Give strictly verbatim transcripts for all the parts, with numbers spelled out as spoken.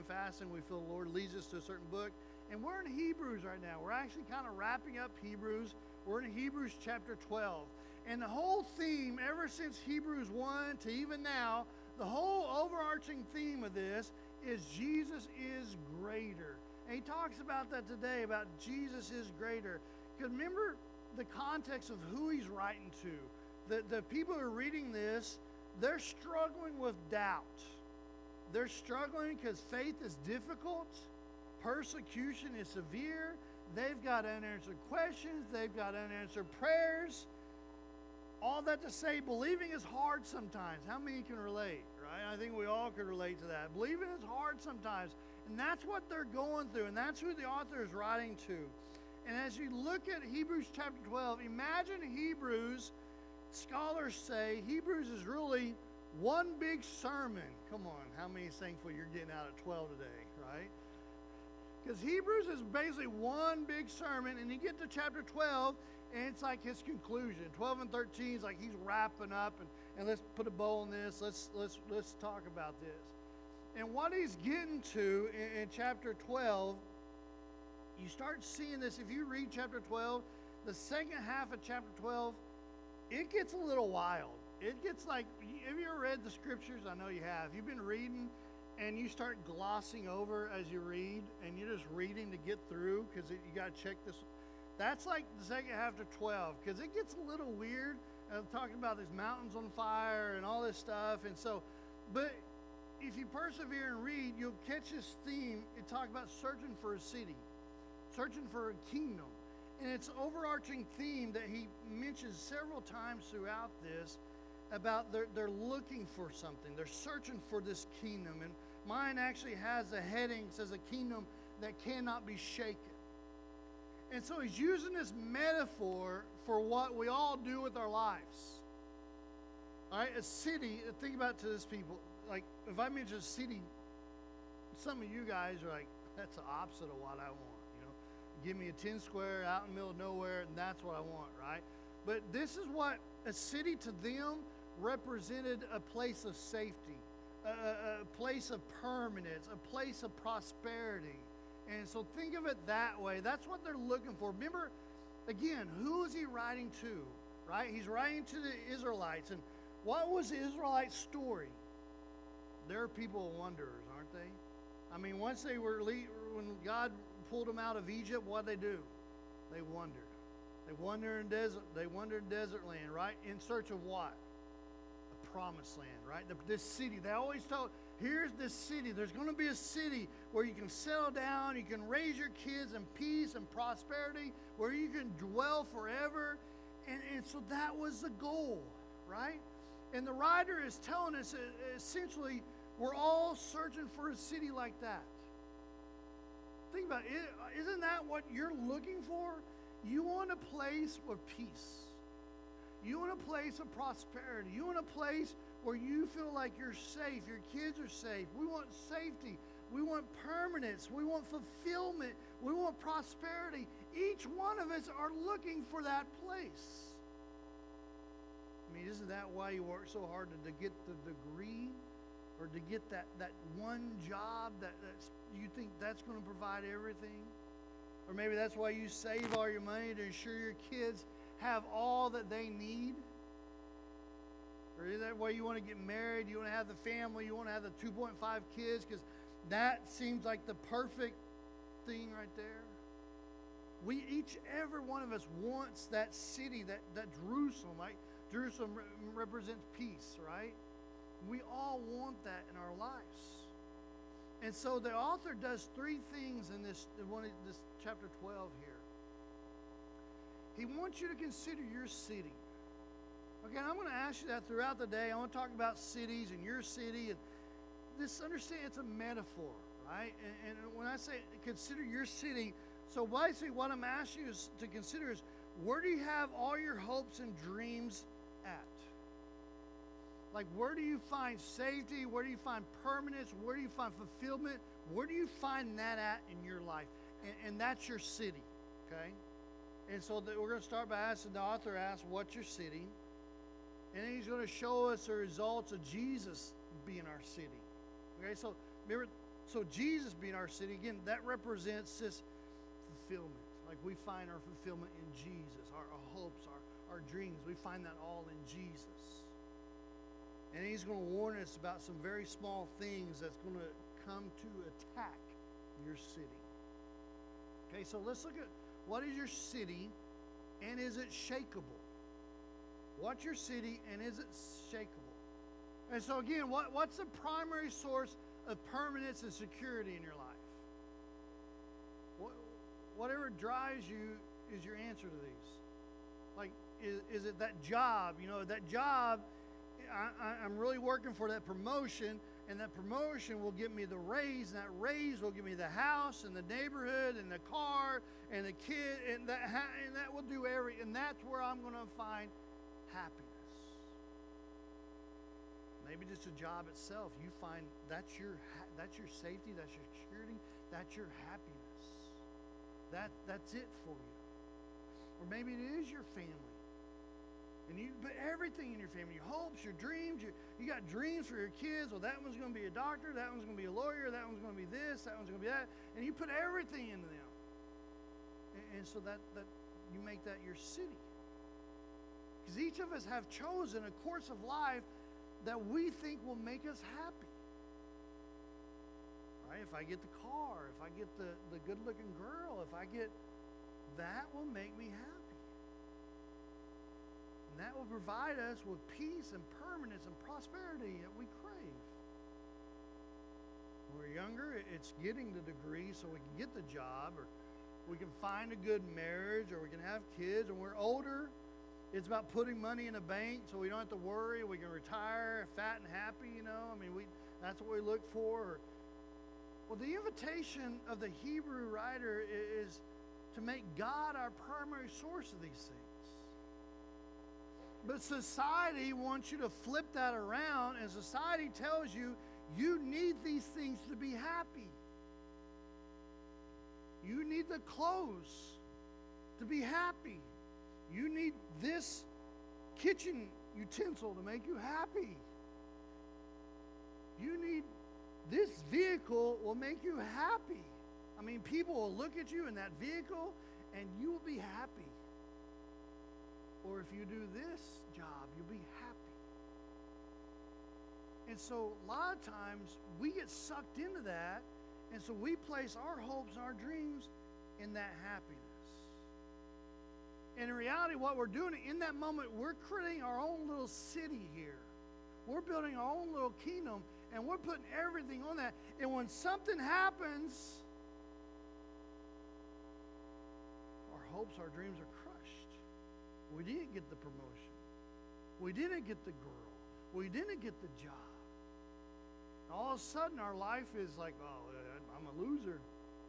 fasting, we feel the Lord leads us to a certain book. And we're in Hebrews right now. We're actually kind of wrapping up Hebrews. We're in Hebrews chapter twelve. And the whole theme, ever since Hebrews one to even now, the whole overarching theme of this is Jesus is greater. And he talks about that today, about Jesus is greater. Because remember the context of who he's writing to. The, the people who are reading this, they're struggling with doubt. They're struggling because faith is difficult. Persecution is severe. They've got unanswered questions. They've got unanswered prayers. All that to say, believing is hard sometimes. How many can relate, right? I think we all could relate to that. Believing is hard sometimes. And that's what they're going through. And that's who the author is writing to. And as you look at Hebrews chapter twelve, imagine Hebrews, scholars say, Hebrews is really one big sermon. Come on, how many is thankful you're getting out at twelve today, right? Because Hebrews is basically one big sermon, and you get to chapter twelve, and it's like his conclusion. twelve and thirteen is like he's wrapping up, and, and let's put a bow on this. Let's let's let's talk about this. And what he's getting to in, in chapter twelve, you start seeing this. If you read chapter twelve, the second half of chapter twelve, it gets a little wild. It gets like, have you ever read the scriptures? I know you have. You've been reading, and you start glossing over as you read, and you're just reading to get through because you got to check this. That's like the second half of twelve, because it gets a little weird. Uh, talking about these mountains on fire and all this stuff. And so, but if you persevere and read, you'll catch this theme. It talks about searching for a city, searching for a kingdom. And it's an overarching theme that he mentions several times throughout this about they're, they're looking for something. They're searching for this kingdom. And mine actually has a heading, says a kingdom that cannot be shaken. And so he's using this metaphor for what we all do with our lives. All right, a city, think about it to this people. Like, if I mention a city, some of you guys are like, that's the opposite of what I want. You know, give me a ten square out in the middle of nowhere, and that's what I want, right? But this is what a city to them represented: a place of safety, a, a, a place of permanence, a place of prosperity. And so think of it that way. That's what they're looking for. Remember, again, who is he writing to, right? He's writing to the Israelites. And what was the Israelite story? They're people wanderers, aren't they? I mean, once they were, when God pulled them out of Egypt, what did they do? They wandered. They wandered in desert. They wandered in desert land, right? In search of what? A promised land, right? The, this city. They always told, here's this city. There's going to be a city where you can settle down, you can raise your kids in peace and prosperity, where you can dwell forever. And, and so that was the goal, right? And the writer is telling us uh, essentially, we're all searching for a city like that. Think about it. Isn't that what you're looking for? You want a place of peace. You want a place of prosperity. You want a place where you feel like you're safe. Your kids are safe. We want safety. We want permanence. We want fulfillment. We want prosperity. Each one of us are looking for that place. I mean, isn't that why you work so hard to, to get the degree? Or to get that, that one job that that's, you think that's going to provide everything? Or maybe that's why you save all your money to ensure your kids have all that they need? Or is that why you want to get married? You want to have the family? You want to have the two point five kids? Because that seems like the perfect thing right there. We each, every one of us wants that city, that, that Jerusalem. Like Jerusalem re- represents peace, right? We all want that in our lives. And so the author does three things in this, in one of this chapter twelve here. He wants you to consider your city. Okay, and I'm going to ask you that throughout the day. I want to talk about cities and your city. And this, understand, it's a metaphor, right? And, and when I say consider your city, so basically what I'm asking you is to consider is, where do you have all your hopes and dreams at? Like, where do you find safety? Where do you find permanence? Where do you find fulfillment? Where do you find that at in your life? And, and that's your city, okay? And so the, we're going to start by asking, the author asks, what's your city? And then he's going to show us the results of Jesus being our city. Okay, so remember, So Jesus being our city, again, that represents this fulfillment. Like we find our fulfillment in Jesus, our, our hopes, our, our dreams. We find that all in Jesus. And he's going to warn us about some very small things that's going to come to attack your city. Okay, so let's look at what is your city and is it shakable? What's your city and is it shakable? And so again, what, what's the primary source of permanence and security in your life? What, whatever drives you is your answer to these. Like, is, is it that job? You know, that job, I, I, I'm really working for that promotion, and that promotion will give me the raise, and that raise will give me the house and the neighborhood and the car and the kid, and that, and that will do every, and that's where I'm going to find happiness. Maybe just a job itself, you find that's your that's your safety, that's your security, that's your happiness. That that's it for you. Or maybe it is your family. And you put everything in your family, your hopes, your dreams. You, you got dreams for your kids. Well, that one's going to be a doctor. That one's going to be a lawyer. That one's going to be this. That one's going to be that. And you put everything into them. And, and so that, that you make that your city. Because each of us have chosen a course of life that we think will make us happy. Right? If I get the car, if I get the, the good-looking girl, if I get, that will make me happy. And that will provide us with peace and permanence and prosperity that we crave. When we're younger, it's getting the degree so we can get the job, or we can find a good marriage, or we can have kids. When we're older, it's about putting money in a bank so we don't have to worry. We can retire fat and happy, you know. I mean, we that's what we look for. Well, the invitation of the Hebrew writer is to make God our primary source of these things. But society wants you to flip that around, and society tells you you need these things to be happy. You need the clothes to be happy. You need this kitchen utensil to make you happy. You need this vehicle will make you happy. I mean, people will look at you in that vehicle and you will be happy. Or if you do this job, you'll be happy. And so a lot of times we get sucked into that, and so we place our hopes and our dreams in that happiness. And in reality, what we're doing in that moment, we're creating our own little city here. We're building our own little kingdom, and we're putting everything on that. And when something happens, our hopes, our dreams are crushed. We didn't get the promotion. We didn't get the girl. We didn't get the job. And all of a sudden, our life is like, oh, I'm a loser.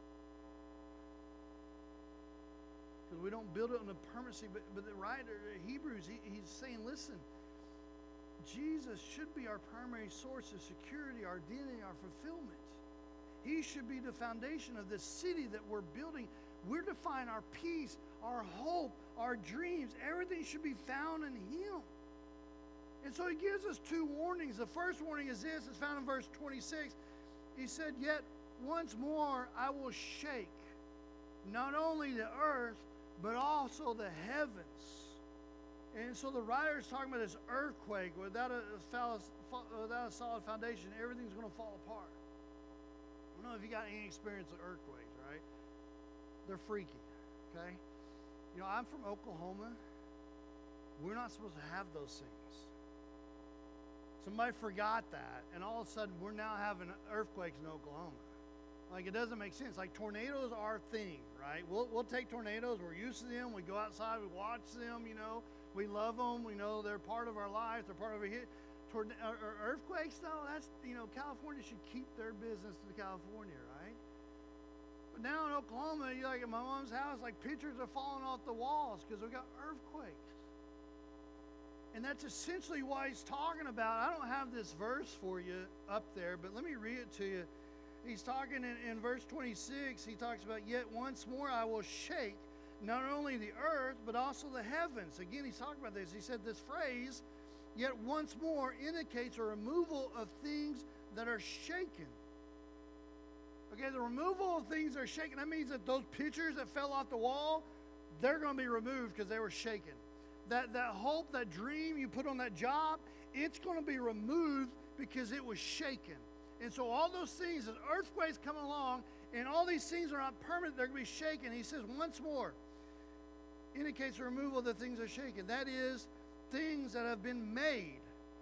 Because we don't build it on the permanency. But, but the writer, Hebrews, he, he's saying, listen, Jesus should be our primary source of security, our identity, our fulfillment. He should be the foundation of this city that we're building. We're to find our peace, our hope, our dreams. Everything should be found in Him. And so He gives us two warnings. The first warning is this. It's found in verse twenty-six. He said, yet once more I will shake not only the earth, but also the heavens. And so the writer is talking about this earthquake. Without a, without a solid foundation, everything's going to fall apart. I don't know if you got any experience with earthquakes, right? They're freaky, okay? You know, I'm from Oklahoma. We're not supposed to have those things. Somebody forgot that, and all of a sudden we're now having earthquakes in Oklahoma. Like, it doesn't make sense. Like, tornadoes are our thing, right? We'll, we'll take tornadoes. We're used to them. We go outside. We watch them, you know. We love them. We know they're part of our lives. They're part of our hit. Torn- or, or earthquakes, though, that's, you know, California should keep their business to California, right? But now in Oklahoma, you're like at my mom's house, like pictures are falling off the walls because we got earthquakes. And that's essentially what he's talking about. I don't have this verse for you up there, but let me read it to you. He's talking in, in verse twenty-six, he talks about, yet once more I will shake not only the earth, but also the heavens. Again, he's talking about this. He said this phrase, yet once more, indicates a removal of things that are shaken. Okay, the removal of things that are shaken, that means that those pictures that fell off the wall, they're going to be removed because they were shaken. That, that hope, that dream you put on that job, it's going to be removed because it was shaken. And so all those things, as earthquakes come along, and all these things are not permanent, they're going to be shaken. He says once more, indicates the removal of the things that are shaken. That is, things that have been made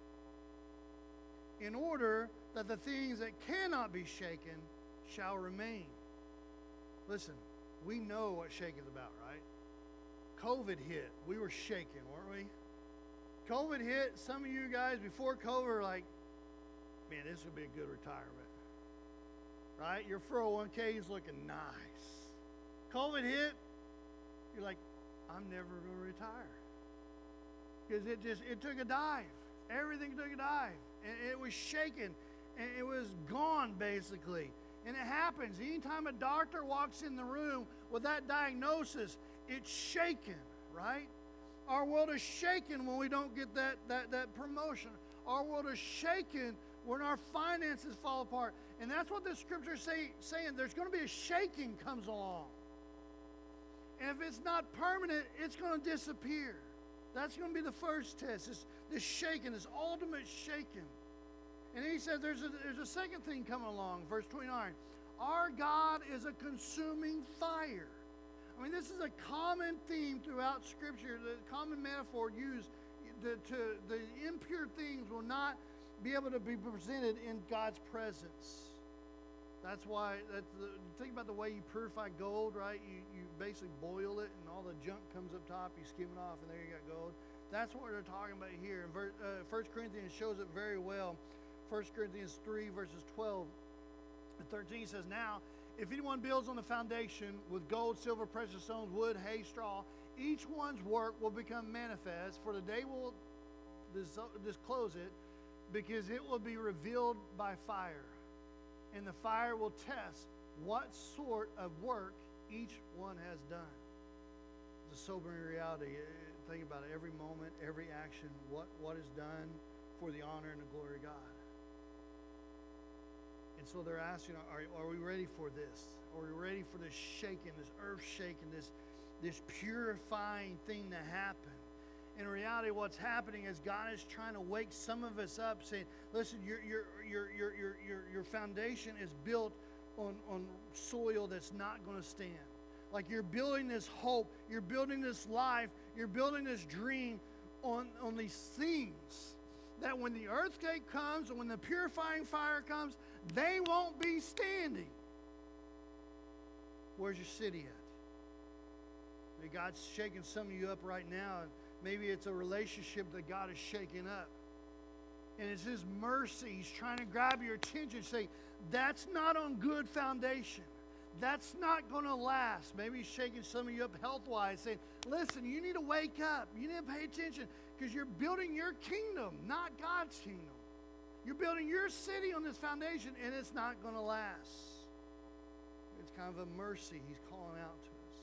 in order that the things that cannot be shaken shall remain. Listen, we know what shaken's about, right? COVID hit. We were shaken, weren't we? COVID hit. Some of you guys before COVID were like, man, this would be a good retirement. Right? Your four oh one k is looking nice. COVID hit. You're like, I'm never going to retire. Because it just, it took a dive. Everything took a dive. And it was shaken. And it was gone, basically. And it happens. Anytime a doctor walks in the room with that diagnosis, it's shaken, right? Our world is shaken when we don't get that, that, that promotion. Our world is shaken when our finances fall apart. And that's what the scripture is say, saying. There's going to be a shaking comes along. And if it's not permanent, it's going to disappear. That's going to be the first test, this, this shaking, this ultimate shaking. And he says there's a, there's a second thing coming along, verse twenty-nine. Our God is a consuming fire. I mean, this is a common theme throughout Scripture, the common metaphor used. The, to, the impure things will not be able to be presented in God's presence. That's why, that's the, think about the way you purify gold, right? You, you basically boil it and all the junk comes up top, you skim it off, and there you got gold. That's what they're talking about here. And verse, uh, First Corinthians shows it very well. First Corinthians three, verses twelve and thirteen says, now, if anyone builds on the foundation with gold, silver, precious stones, wood, hay, straw, each one's work will become manifest, for the day will dis- disclose it, because it will be revealed by fire. And the fire will test what sort of work each one has done. It's a sobering reality. Think about it. Every moment, every action, what, what is done for the honor and the glory of God. And so they're asking, are, are we ready for this? Are we ready for this shaking, this earth shaking, this, this purifying thing to happen? In reality, what's happening is God is trying to wake some of us up, saying, listen, your, your, your, your, your, your, your foundation is built on, on soil that's not going to stand. Like you're building this hope, you're building this life, you're building this dream on, on these things that when the earthquake comes and when the purifying fire comes, they won't be standing. Where's your city at? Maybe God's shaking some of you up right now. And maybe it's a relationship that God is shaking up. And it's His mercy. He's trying to grab your attention and say, that's not on good foundation. That's not going to last. Maybe He's shaking some of you up health-wise, saying, listen, you need to wake up. You need to pay attention because you're building your kingdom, not God's kingdom. You're building your city on this foundation, and it's not going to last. It's kind of a mercy He's calling out to us.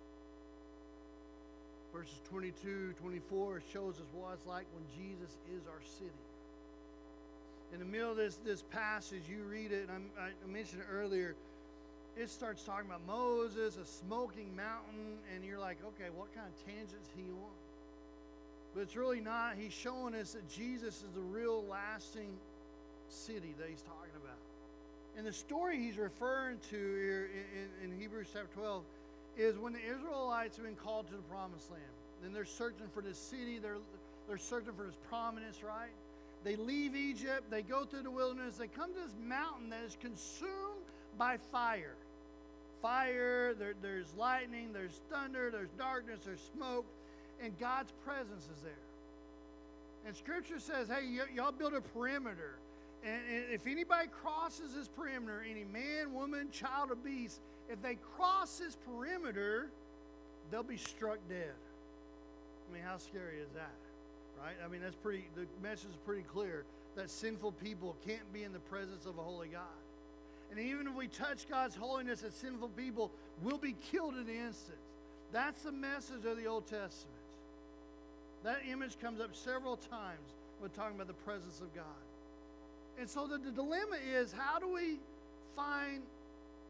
Verses twenty-two, twenty-four shows us what it's like when Jesus is our city. In the middle of this, this passage, you read it, and I'm, I mentioned it earlier, it starts talking about Moses, a smoking mountain, and you're like, okay, what kind of tangent is he on? But it's really not. He's showing us that Jesus is the real lasting city that he's talking about. And the story he's referring to here in, in, in Hebrews chapter twelve is when the Israelites have been called to the promised land. Then they're searching for this city. They're, they're searching for this prominence, right? They leave Egypt. They go through the wilderness. They come to this mountain that is consumed by fire. Fire, there, there's lightning, there's thunder, there's darkness, there's smoke, and God's presence is there. And Scripture says, hey, y- y'all build a perimeter. And, and if anybody crosses this perimeter, any man, woman, child, or beast, if they cross this perimeter, they'll be struck dead. I mean, how scary is that? Right? I mean, that's pretty, the message is pretty clear that sinful people can't be in the presence of a holy God. And even if we touch God's holiness as sinful people, we'll be killed in an instant. That's the message of the Old Testament. That image comes up several times when talking about the presence of God. And so the, the dilemma is, how do we find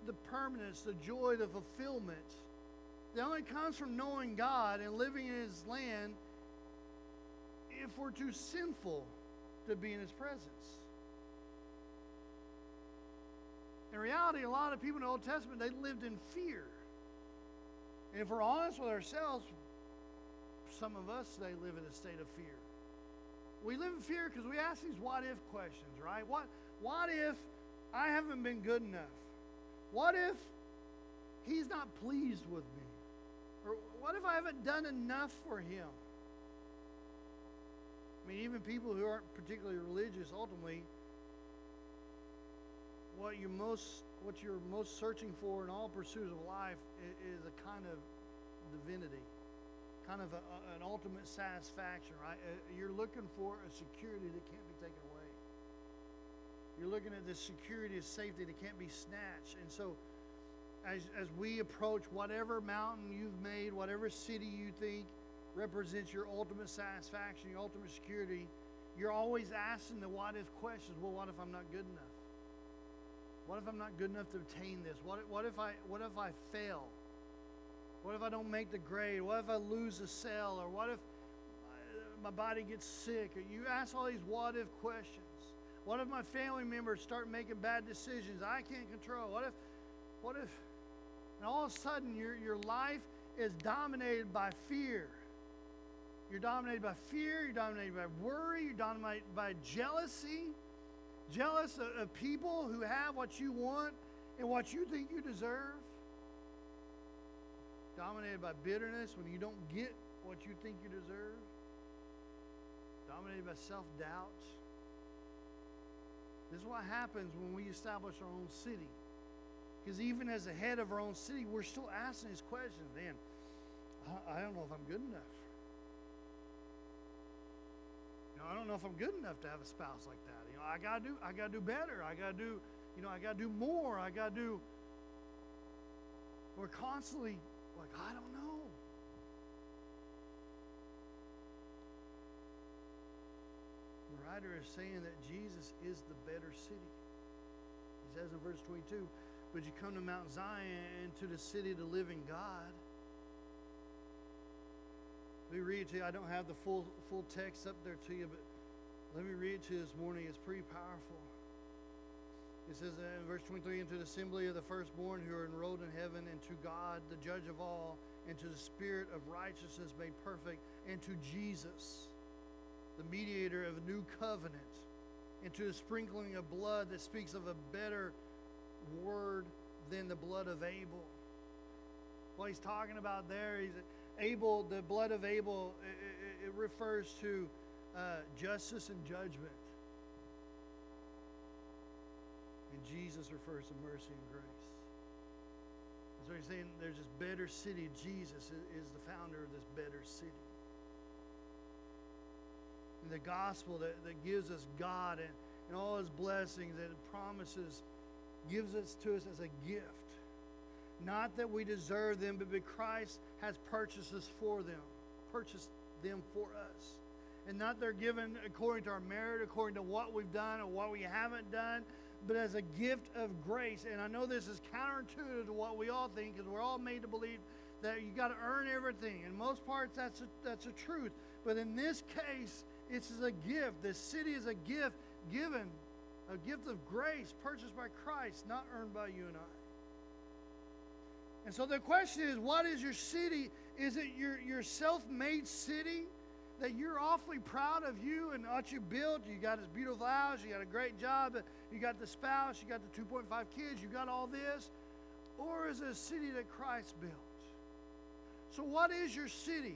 the permanence, the joy, the fulfillment that only comes from knowing God and living in His land if we're too sinful to be in His presence. In reality, a lot of people in the Old Testament, they lived in fear. And if we're honest with ourselves, some of us today live in a state of fear. We live in fear because we ask these what-if questions, right? What, what if I haven't been good enough? What if He's not pleased with me? Or what if I haven't done enough for Him? I mean, even people who aren't particularly religious, ultimately, what you most, what you're most searching for in all pursuits of life is, is a kind of divinity, kind of a, a, an ultimate satisfaction, right? Uh, you're looking for a security that can't be taken away. You're looking at this security of safety that can't be snatched. And so, as as we approach whatever mountain you've made, whatever city you think represents your ultimate satisfaction, your ultimate security, you're always asking the what-if questions. Well, what if I'm not good enough? What if I'm not good enough to obtain this? What, what if I what if I fail? What if I don't make the grade? What if I lose a cell? Or what if my body gets sick? Or you ask all these what-if questions. What if my family members start making bad decisions I can't control? What if, what if, and all of a sudden your, your life is dominated by fear. You're dominated by fear, you're dominated by worry, you're dominated by jealousy. Jealous of, of people who have what you want and what you think you deserve. Dominated by bitterness when you don't get what you think you deserve. Dominated by self-doubt. This is what happens when we establish our own city. Because even as the head of our own city, we're still asking these questions. Man, I, I don't know if I'm good enough. You know, I don't know if I'm good enough to have a spouse like that. You know, I gotta do, I gotta do better. I gotta do, you know, I gotta do more. I gotta do. We're constantly like, I don't know. The writer is saying that Jesus is the better city. He says in verse twenty-two, but you come to Mount Zion and to the city of the living God. Let me read it to you. I don't have the full full text up there to you, but let me read it to you this morning. It's pretty powerful. It says in verse twenty-three, and to the assembly of the firstborn who are enrolled in heaven, and to God, the judge of all, and to the Spirit of righteousness made perfect, and to Jesus, the mediator of a new covenant, and to the sprinkling of blood that speaks of a better word than the blood of Abel. What he's talking about there, he's Abel, the blood of Abel, it, it, it refers to uh, justice and judgment. And Jesus refers to mercy and grace. So he's saying there's this better city. Jesus is the founder of this better city. And the gospel that, that gives us God and, and all His blessings and promises gives us to us as a gift. Not that we deserve them, but because Christ has purchased us for them, purchased them for us. And not they're given according to our merit, according to what we've done or what we haven't done, but as a gift of grace. And I know this is counterintuitive to what we all think, because we're all made to believe that you got to earn everything. In most parts, that's a, that's a truth. But in this case, it's a gift. This city is a gift given, a gift of grace purchased by Christ, not earned by you and I. And so the question is, what is your city? Is it your, your self-made city that you're awfully proud of you and what you built? You got this beautiful house, you got a great job, you got the spouse, you got the two point five kids, you got all this? Or is it a city that Christ built? So what is your city?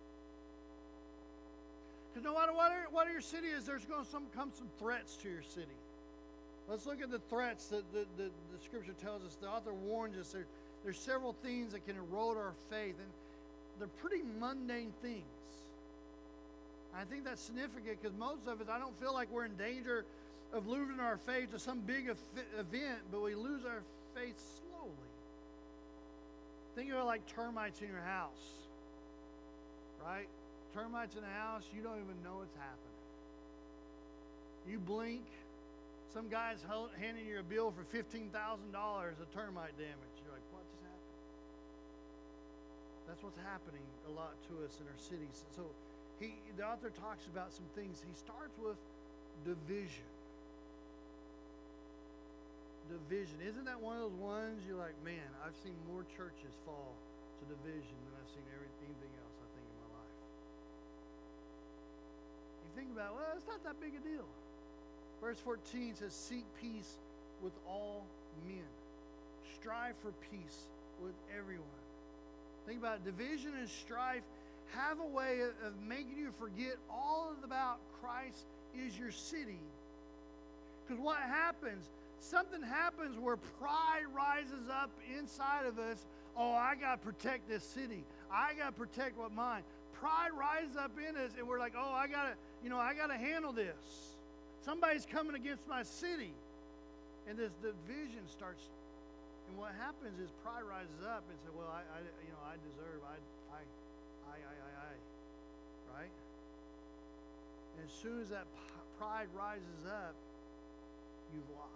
Because no matter what, what your city is, there's going to some, come some threats to your city. Let's look at the threats that the, the, the Scripture tells us. The author warns us there, there's several things that can erode our faith, and they're pretty mundane things. I think that's significant because most of us, I don't feel like we're in danger of losing our faith to some big event, but we lose our faith slowly. Think of it like termites in your house, right? Termites in the house, you don't even know it's happening. You blink, Some guy's handing you a bill for fifteen thousand dollars of termite damage. You're like, what just happened? That's what's happening a lot to us in our cities. So he, the author talks about some things. He starts with division. Division. Isn't that one of those ones you're like, man, I've seen more churches fall to division than I've seen everything else, I think, in my life. You think about, well, it's not that big a deal. Verse fourteen says, seek peace with all men. Strive for peace with everyone. Think about it. Division and strife have a way of, of making you forget all about Christ is your city. Because what happens? Something happens where pride rises up inside of us. Oh, I got to protect this city. I got to protect what mine. Pride rises up in us, and we're like, oh, I got to, you know, I got to handle this. Somebody's coming against my city. And this division starts, and what happens is pride rises up and says, well, I, I you know, I deserve, I, I, I, I, I, I, right? And as soon as that pride rises up, you've lost.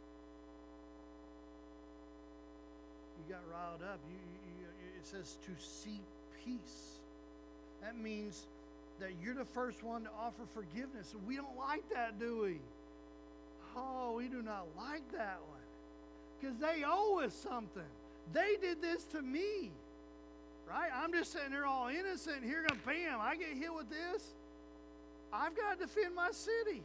You got riled up. You, you, you, it says to seek peace. That means that you're the first one to offer forgiveness. We don't like that, do we? Oh, we do not like that one. Because they owe us something. They did this to me. Right? I'm just sitting there all innocent. And here, bam, I get hit with this. I've got to defend my city.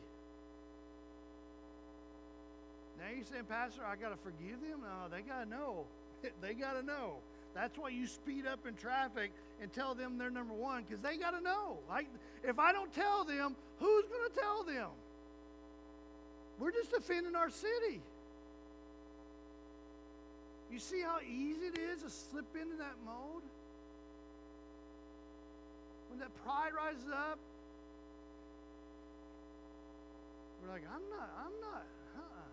Now you're saying, Pastor, I got to forgive them? No, they got to know. They got to know. That's why you speed up in traffic and tell them they're number one, because they got to know. Like, if I don't tell them, who's going to tell them? We're just defending our city. You see how easy it is to slip into that mode? When that pride rises up, we're like, I'm not, I'm not, uh-uh.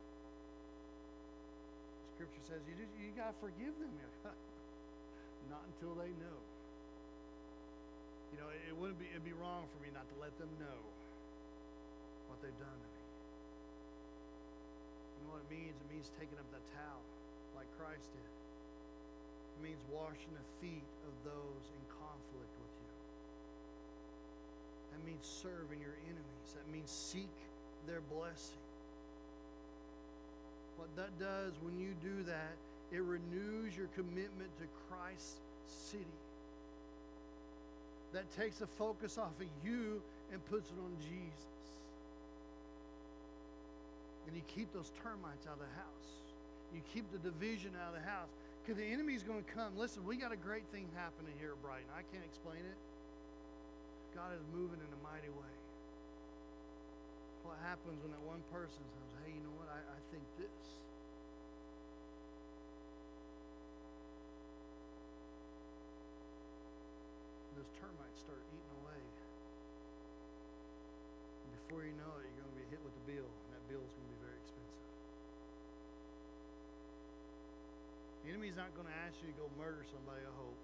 Scripture says you just, you got to forgive them. Not until they know. You know, it, it wouldn't be, it'd be wrong for me not to let them know what they've done to me. You know what it means? It means taking up that towel like Christ did. It means washing the feet of those in conflict with you. That means serving your enemies. That means seek their blessing. What that does when you do that, it renews your commitment to Christ's city. That takes the focus off of you and puts it on Jesus. And you keep those termites out of the house. You keep the division out of the house. Because the enemy's going to come. Listen, we got a great thing happening here at Brighton. I can't explain it. God is moving in a mighty way. What happens when that one person says, hey, you know what, I, I think this. Those termites start eating away. And before you know it, you're going to be hit with the bill, and that bill is going to be very expensive. The enemy's not going to ask you to go murder somebody, I hope.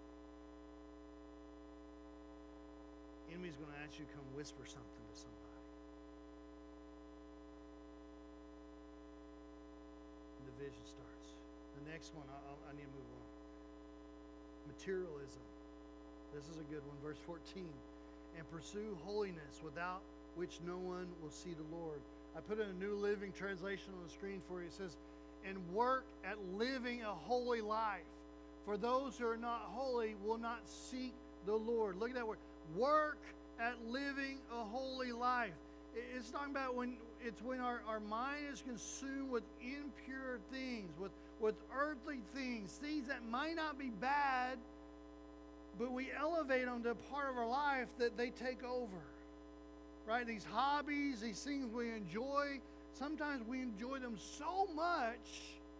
The enemy's going to ask you to come whisper something to somebody. Division starts. The next one, I, I need to move on. Materialism. This is a good one. Verse fourteen. And pursue holiness, without which no one will see the Lord. I put in a New Living Translation on the screen for you. It says, and work at living a holy life. For those who are not holy will not seek the Lord. Look at that word. Work at living a holy life. It's talking about when it's when our, our mind is consumed with impure things, with, with earthly things, things that might not be bad, but we elevate them to a part of our life that they take over. Right? These hobbies, these things we enjoy, sometimes we enjoy them so much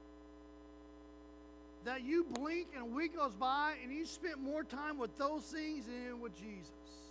that you blink and a week goes by and you spent more time with those things than with Jesus.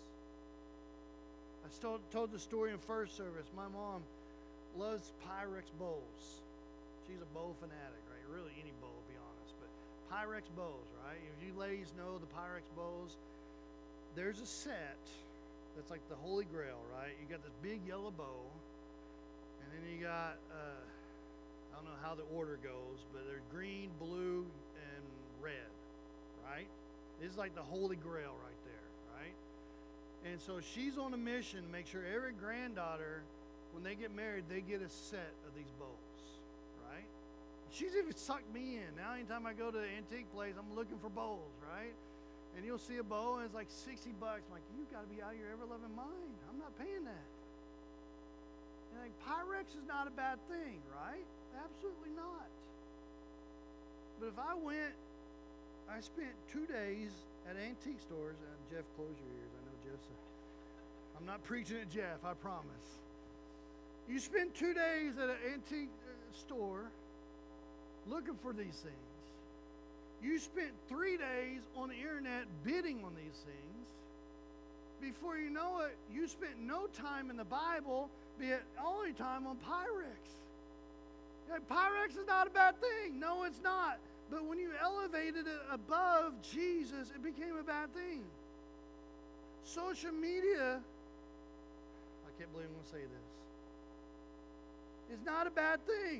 I told, told the story in first service. My mom loves Pyrex bowls. She's a bowl fanatic, right? Really any bowl, to be honest. But Pyrex bowls, right? If you ladies know the Pyrex bowls, there's a set that's like the Holy Grail, right? You got this big yellow bowl, and then you got, uh, I don't know how the order goes, but there's green, blue, and red, right? This is like the holy grail right there, right? And so she's on a mission to make sure every granddaughter, when they get married, they get a set of these bows, right? She's even sucked me in. Now anytime I go to the antique place, I'm looking for bows, right? And you'll see a bow and it's like sixty bucks. I'm like, you got to be out of your ever-loving mind. I'm not paying that. And like, Pyrex is not a bad thing, right? Absolutely not. But if I went, I spent two days at antique stores, and Jeff, close your ears. I know Jeff's, a, I'm not preaching at Jeff, I promise. You spend two days at an antique store looking for these things. You spent three days on the internet bidding on these things. Before you know it, you spent no time in the Bible, be it only time on Pyrex. Like, Pyrex is not a bad thing. No, it's not. But when you elevated it above Jesus, it became a bad thing. Social media, I can't believe I'm going to say this, is not a bad thing.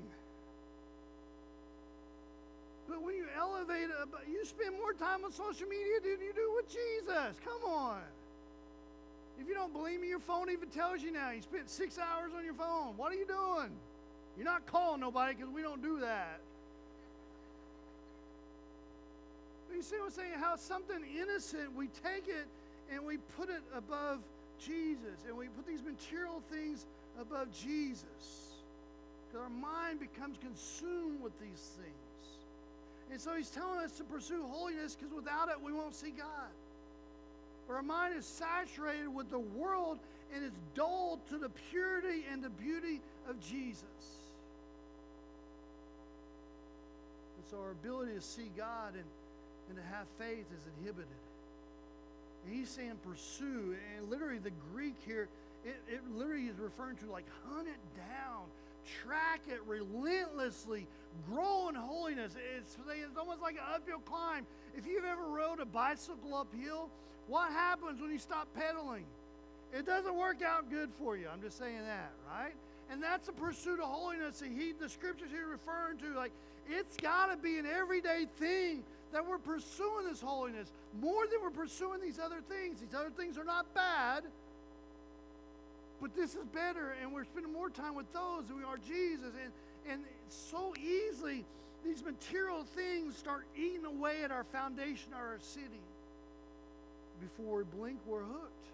But when you elevate it, you spend more time on social media than you do with Jesus. Come on. If you don't believe me, your phone even tells you now. You spent six hours on your phone. What are you doing? You're not calling nobody because we don't do that. But you see what I'm saying? How something innocent, we take it and we put it above Jesus. And we put these material things above Jesus. Because our mind becomes consumed with these things. And so he's telling us to pursue holiness because without it, we won't see God. But our mind is saturated with the world and it's dulled to the purity and the beauty of Jesus. And so our ability to see God and, and to have faith is inhibited. And he's saying pursue. And literally the Greek here, it, it literally is referring to like hunt it down, track it relentlessly, grow in holiness. It's, it's almost like an uphill climb. If you've ever rode a bicycle uphill, what happens when you stop pedaling? It doesn't work out good for you. I'm just saying that, right? And that's the pursuit of holiness that he, the scriptures here referring to. Like, it's got to be an everyday thing that we're pursuing this holiness more than we're pursuing these other things. These other things are not bad, but this is better, and we're spending more time with those than we are Jesus. And, and so easily, these material things start eating away at our foundation, our city. Before we blink, we're hooked.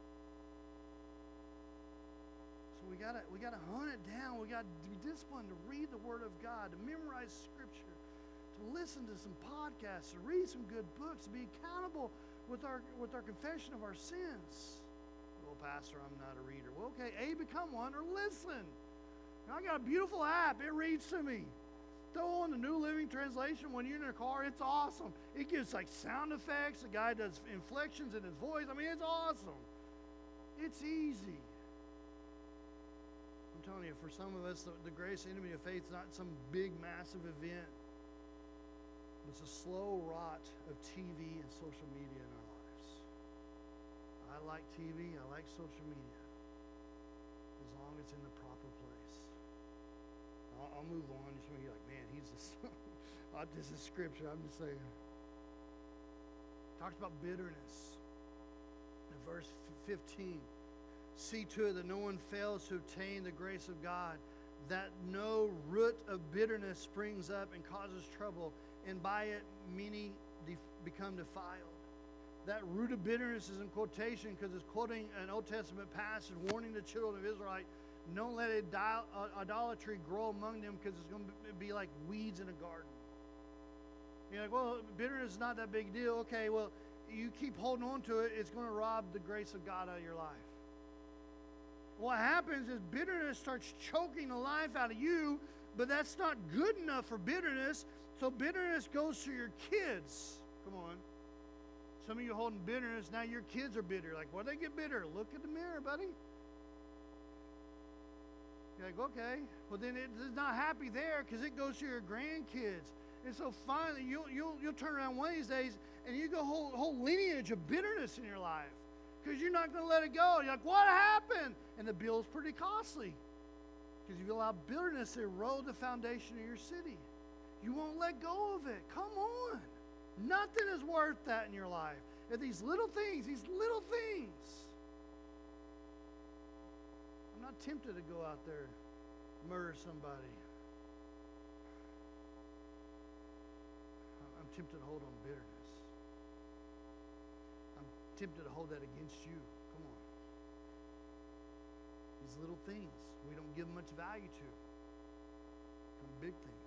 So we gotta we gotta hunt it down. We gotta be disciplined to read the Word of God, to memorize Scripture, to listen to some podcasts, to read some good books, to be accountable with our with our confession of our sins. Well, Pastor, I'm not a reader. Well, okay, A, become one, or listen. Now, I got a beautiful app. It reads to me. Throw on the New Living Translation when you're in a car. It's awesome. It gives like sound effects. The guy does inflections in his voice. I mean, it's awesome. It's easy. I'm telling you, for some of us, the, the greatest enemy of faith is not some big, massive event. It's a slow rot of T V and social media in our lives. I like T V. I like social media. As long as it's in the proper place. I'll, I'll move on. You're like, man, he's just, this is scripture. I'm just saying. Talks about bitterness. In verse fifteen, see to it that no one fails to obtain the grace of God, that no root of bitterness springs up and causes trouble, and by it many def- become defiled. That root of bitterness is in quotation because it's quoting an Old Testament passage warning the children of Israel, don't let idolatry grow among them because it's going to be like weeds in a garden. You're like, well, bitterness is not that big a deal. Okay, well, you keep holding on to it, it's going to rob the grace of God out of your life. What happens is bitterness starts choking the life out of you, but that's not good enough for bitterness, so bitterness goes to your kids. Come on. Some of you are holding bitterness, now your kids are bitter. Like, why do they get bitter? Look at the mirror, buddy. You're like, okay. Well, then it's not happy there because it goes to your grandkids. And so finally, you'll, you'll, you'll turn around one of these days and you go whole, whole lineage of bitterness in your life because you're not going to let it go. You're like, what happened? And the bill's pretty costly. Because if you allow bitterness to erode the foundation of your city, you won't let go of it. Come on. Nothing is worth that in your life. And these little things, these little things. I'm not tempted to go out there and murder somebody. I'm tempted to hold on to bitterness. I'm tempted to hold that against you. Come on. These little things we don't give much value to. From big things.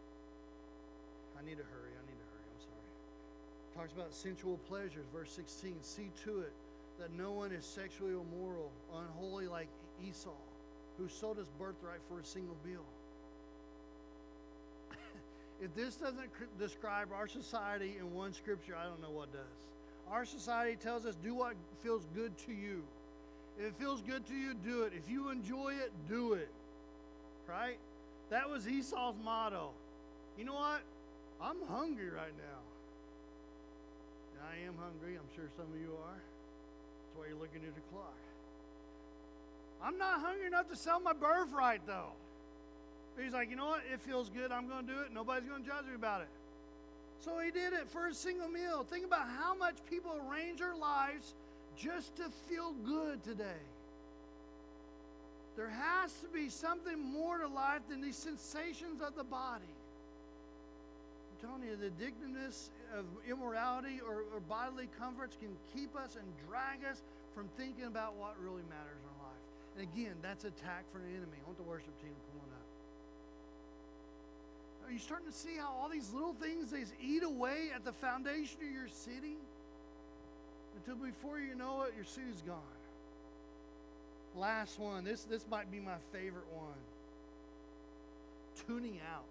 I need to hurry. I need to hurry. I'm sorry. Talks about sensual pleasures, verse sixteen. See to it that no one is sexually immoral, unholy like Esau, who sold his birthright for a single meal. If this doesn't describe our society in one scripture, I don't know what does. Our society tells us do what feels good to you. If it feels good to you, do it. If you enjoy it, do it. Right? That was Esau's motto. You know what? I'm hungry right now. I am hungry. I'm sure some of you are. That's why you're looking at the clock. I'm not hungry enough to sell my birthright, though. He's like, you know what? It feels good. I'm going to do it. Nobody's going to judge me about it. So he did it for a single meal. Think about how much people arrange their lives just to feel good today. There has to be something more to life than these sensations of the body. I'm telling you, the addictiveness of immorality or, or bodily comforts can keep us and drag us from thinking about what really matters in our life. And again, that's attack from the enemy. I want the worship team to come on up. Are you starting to see how all these little things, they eat away at the foundation of your city? Until before you know it, your city's gone. Last one. This, this might be my favorite one. Tuning out.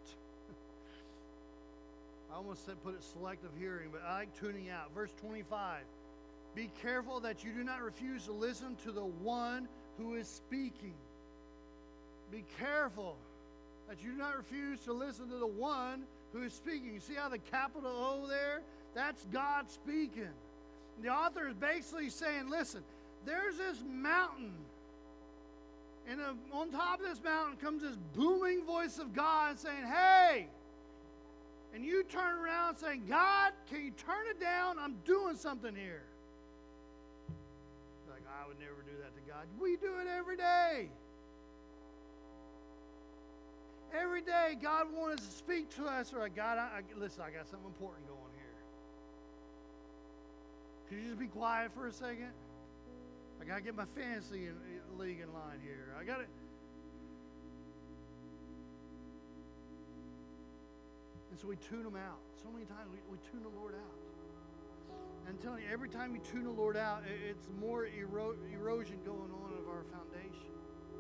I almost said put it selective hearing, but I like tuning out. Verse twenty-five. Be careful that you do not refuse to listen to the one who is speaking. Be careful that you do not refuse to listen to the one who is speaking. You see how the capital O there? That's God speaking. The author is basically saying, listen, there's this mountain. And on top of this mountain comes this booming voice of God saying, hey. And you turn around saying, God, can you turn it down? I'm doing something here. Like, I would never do that to God. We do it every day. Every day, God wants to speak to us. Or, God, I, I, listen, I got something important going here. Could you just be quiet for a second? I got to get my fantasy in, league in line here. I got to. And so we tune them out. So many times we, we tune the Lord out. And I'm telling you, every time you tune the Lord out, it, it's more ero- erosion going on of our foundation.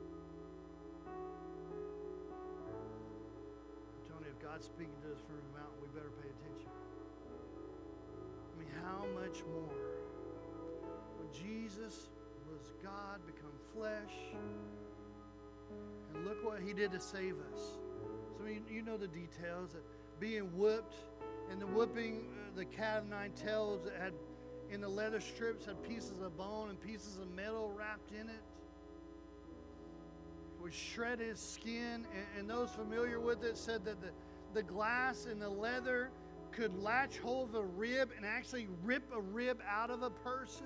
I'm telling you, if God's speaking to us from the mountain, we better pay attention. I mean, how much more? When Jesus was God, become flesh, and look what he did to save us. So you, you know the details, that being whipped, and the whipping, uh, the cat of nine tails that had in the leather strips had pieces of bone and pieces of metal wrapped in it. Would shred his skin, and, and those familiar with it said that the, the glass and the leather could latch hold of a rib and actually rip a rib out of a person.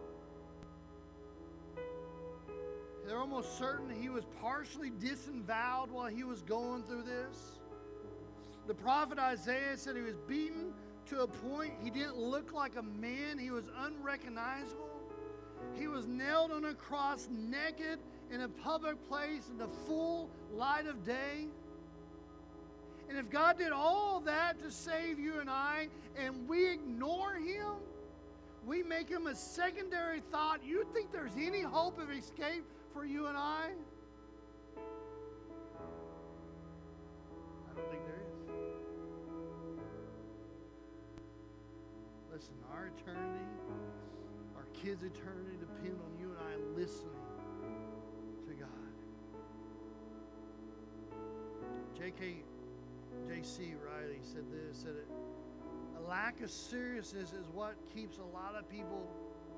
They're almost certain he was partially disemboweled while he was going through this. The prophet Isaiah said he was beaten to a point he didn't look like a man. He was unrecognizable. He was nailed on a cross naked in a public place in the full light of day. And if God did all that to save you and I, and we ignore him, we make him a secondary thought, you think there's any hope of escape for you and I? I don't think there is. Listen, our eternity, our kids' eternity depend on you and I listening to God. J K J C Riley said this, said it, a lack of seriousness is what keeps a lot of people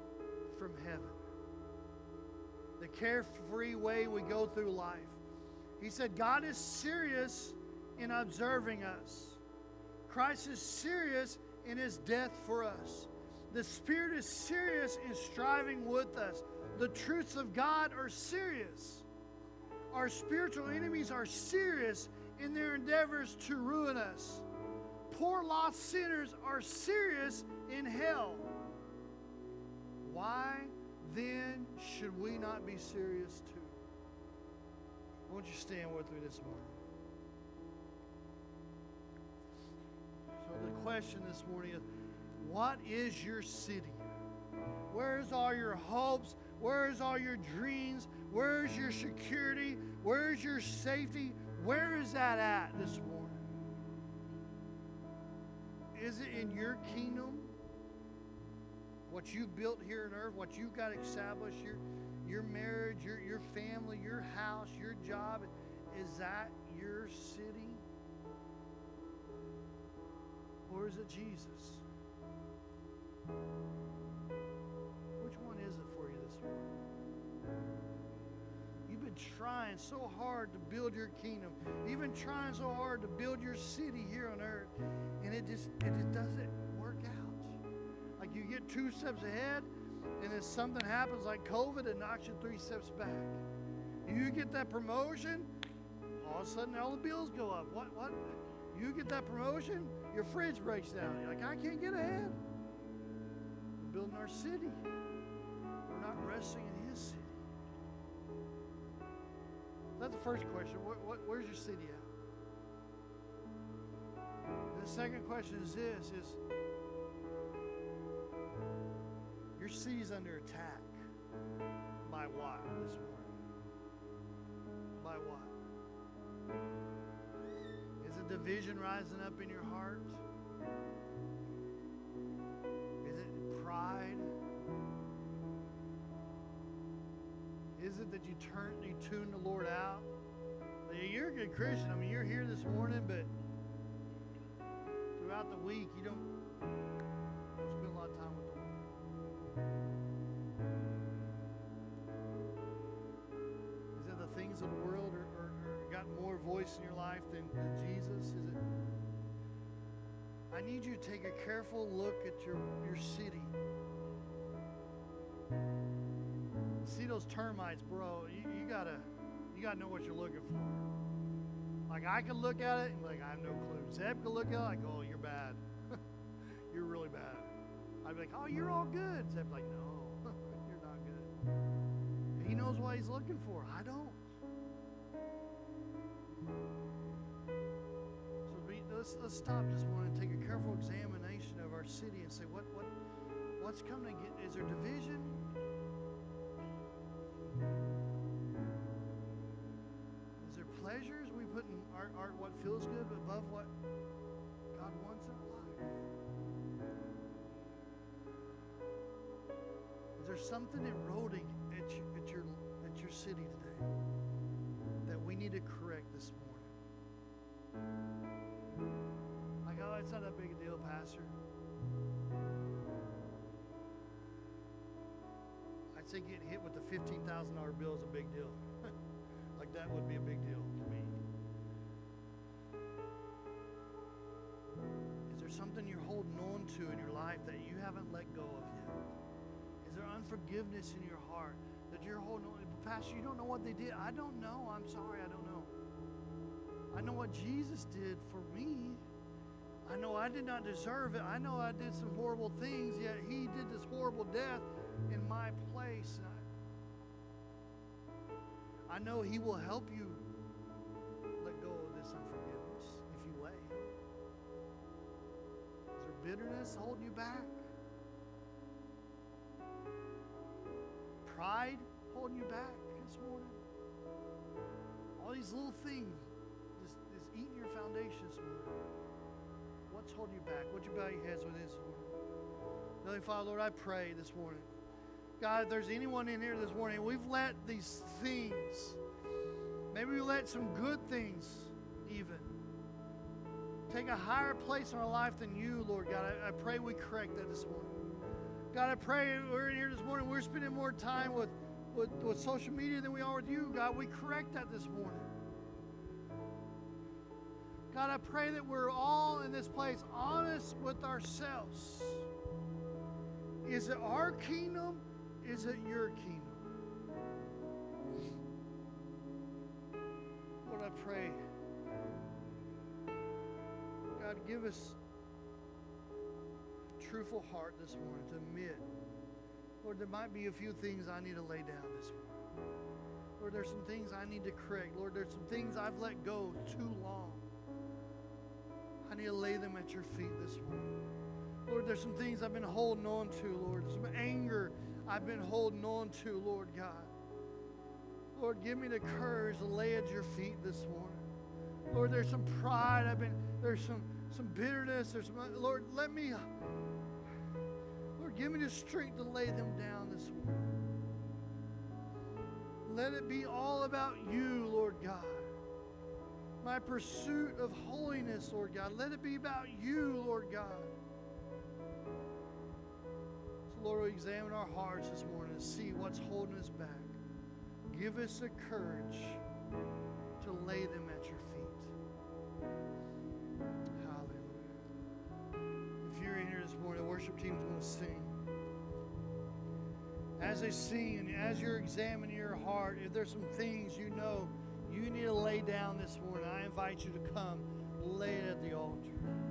from heaven. The carefree way we go through life. He said, God is serious in observing us. Christ is serious in his death for us. The Spirit is serious in striving with us. The truths of God are serious. Our spiritual enemies are serious in their endeavors to ruin us. Poor lost sinners are serious in hell. Why then should we not be serious too? Won't you stand with me this morning? So the question this morning is, what is your city? Where's all your hopes? Where's all your dreams? Where's your security? Where's your safety? Where is that at this morning? Is it in your kingdom? What you've built here on earth, what you've got established, your, your marriage, your, your family, your house, your job, is that your city? Or is it Jesus? Which one is it for you this morning? You've been trying so hard to build your kingdom. You've been trying so hard to build your city here on earth, and it just it just doesn't work out. Like you get two steps ahead, and then something happens like COVID and knocks you three steps back. You get that promotion, all of a sudden all the bills go up. What what? You get that promotion, your fridge breaks down. You're like, I can't get ahead. We're building our city. We're not resting in his city. That's the first question. What, what, where's your city at? And the second question is this, is your city's under attack. By what this morning? By what? Is it division rising up in your heart? Is it pride? Is it that you turn, you tune the Lord out? You're a good Christian. I mean, you're here this morning, but throughout the week, you don't, don't spend a lot of time with the Lord. Is it the things of the world or, or, or got more voice in your life than, than Jesus? Is it? I need you to take a careful look at your, your city. See those termites, bro. You, you gotta, you gotta know what you're looking for. Like I can look at it and be like I have no clue. Zeb can look at it like, oh, you're bad. You're really bad. I'd be like, oh, you're all good. Zeb's like, no, you're not good. And he knows what he's looking for. I don't. So we, let's let's stop this morning and take a careful examination of our city and say, what what what's coming to get? Is there division? Is there pleasures we put in our, our what feels good above what God wants in our life? Is there something eroding at your, at your at your city today that we need to correct this morning? Like, oh, it's not that big a deal, Pastor. I'd say getting hit with a fifteen thousand dollars bill is a big deal. Like that would be a big deal to me. Is there something you're holding on to in your life that you haven't let go of yet? Is there unforgiveness in your heart that you're holding on to? Pastor, you don't know what they did. I don't know. I'm sorry, I don't know. I know what Jesus did for me. I know I did not deserve it. I know I did some horrible things, yet he did this horrible death in my place. I, I know he will help you let go of this unforgiveness if you lay. Is there bitterness holding you back? Pride holding you back this morning? All these little things just, just eating your foundation this morning. What's holding you back? Would you bow your heads with this morning? Heavenly Father, Lord, I pray this morning. God, if there's anyone in here this morning, we've let these things, maybe we let some good things even, take a higher place in our life than you, Lord God. I, I pray we correct that this morning. God, I pray we're in here this morning, we're spending more time with, with, with social media than we are with you, God. We correct that this morning. God, I pray that we're all in this place honest with ourselves. Is it our kingdom? Is it your kingdom? Lord, I pray, God, give us a truthful heart this morning to admit, Lord, there might be a few things I need to lay down this morning. Lord, there's some things I need to correct. Lord, there's some things I've let go too long. I need to lay them at your feet this morning. Lord, there's some things I've been holding on to, Lord. Some anger I've been holding on to, Lord God. Lord, give me the courage to lay at your feet this morning. Lord, there's some pride. I've been, there's some, some bitterness. There's some, Lord, let me, Lord, give me the strength to lay them down this morning. Let it be all about you, Lord God. My pursuit of holiness, Lord God. Let it be about you, Lord God. So, Lord, we examine our hearts this morning and see what's holding us back. Give us the courage to lay them at your feet. Hallelujah. If you're in here this morning, the worship team's going to sing. As they sing and as you're examining your heart, if there's some things you know you need to lay down this morning, I invite you to come lay it at the altar.